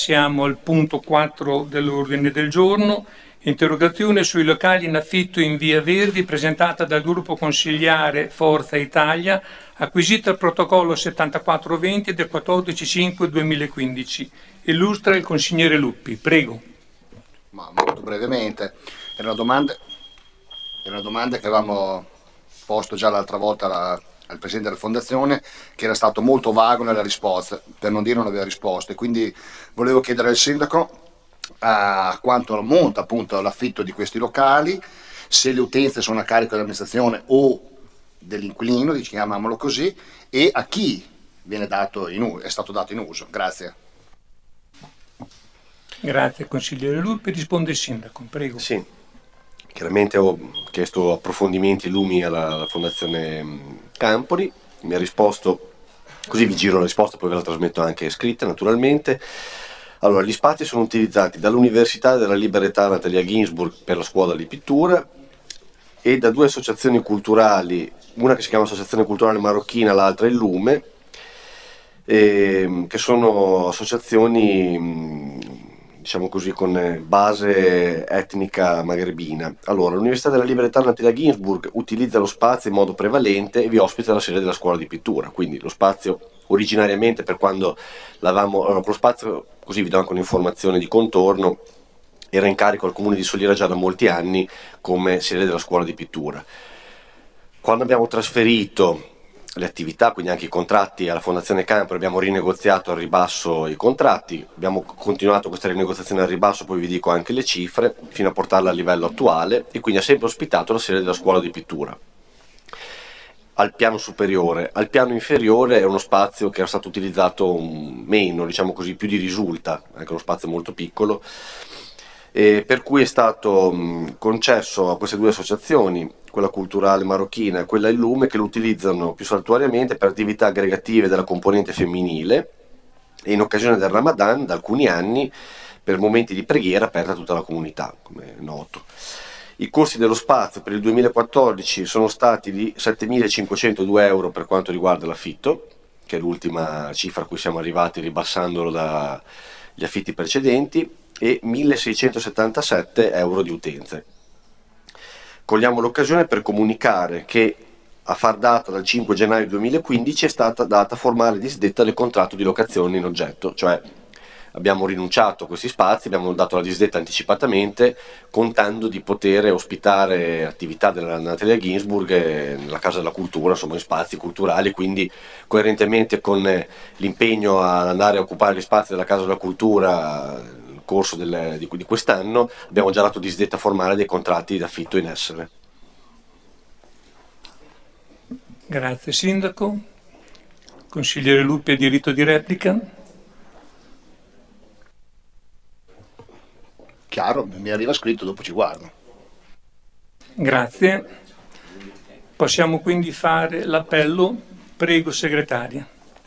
passiamo al punto 4 dell'ordine del giorno, interrogazione sui locali in affitto in Via Verdi presentata dal gruppo consigliare Forza Italia, acquisita al protocollo 7420 del 14/5/2015. Illustra il consigliere Luppi, prego. Ma molto brevemente, era una domanda che avevamo posto già l'altra volta al Presidente della Fondazione, che era stato molto vago nella risposta, per non dire non aveva risposte, quindi volevo chiedere al Sindaco a quanto ammonta appunto l'affitto di questi locali, se le utenze sono a carico dell'amministrazione o dell'inquilino, chiamiamolo così, e a chi è stato dato in uso. Grazie. Grazie consigliere Luppi, risponde il Sindaco, prego. Sì, chiaramente ho chiesto approfondimenti e lumi alla Fondazione Campoli, mi ha risposto, così vi giro la risposta, poi ve la trasmetto anche scritta naturalmente. Allora, gli spazi sono utilizzati dall'Università della Libertà Natalia Ginsburg per la scuola di pittura e da due associazioni culturali, una che si chiama Associazione Culturale Marocchina, l'altra il Lume, che sono associazioni diciamo così, con base etnica magrebina. Allora, l'Università della Libertà Natalia Ginsburg utilizza lo spazio in modo prevalente e vi ospita la sede della scuola di pittura, quindi lo spazio originariamente, per quando l'avevamo, lo spazio, così vi do anche un'informazione di contorno, era in carico al comune di Soliera già da molti anni come sede della scuola di pittura. Quando abbiamo trasferito le attività, quindi anche i contratti alla Fondazione Campoli, abbiamo rinegoziato al ribasso i contratti, abbiamo continuato questa rinegoziazione al ribasso, poi vi dico anche le cifre, fino a portarla a livello attuale, e quindi ha sempre ospitato la sede della scuola di pittura. Al piano superiore, al piano inferiore è uno spazio che era stato utilizzato meno, diciamo così, più di risulta, anche uno spazio molto piccolo, per cui è stato concesso a queste due associazioni, quella culturale marocchina e quella il Lume, che lo utilizzano più saltuariamente per attività aggregative della componente femminile e in occasione del Ramadan da alcuni anni per momenti di preghiera aperta a tutta la comunità, come è noto. I costi dello spazio per il 2014 sono stati di 7.502 euro per quanto riguarda l'affitto, che è l'ultima cifra a cui siamo arrivati ribassandolo dagli affitti precedenti, e 1.677 euro di utenze. Cogliamo l'occasione per comunicare che a far data dal 5 gennaio 2015 è stata data formale disdetta del contratto di locazione in oggetto, cioè abbiamo rinunciato a questi spazi, abbiamo dato la disdetta anticipatamente contando di poter ospitare attività della Natalia Ginsburg nella Casa della Cultura, insomma in spazi culturali, quindi coerentemente con l'impegno ad andare a occupare gli spazi della Casa della Cultura corso di quest'anno, abbiamo già dato disdetta formale dei contratti d'affitto in essere. Grazie Sindaco. Consigliere Luppi ha diritto di replica. Chiaro, mi arriva scritto, dopo ci guardo. Grazie. Possiamo quindi fare l'appello. Prego segretaria.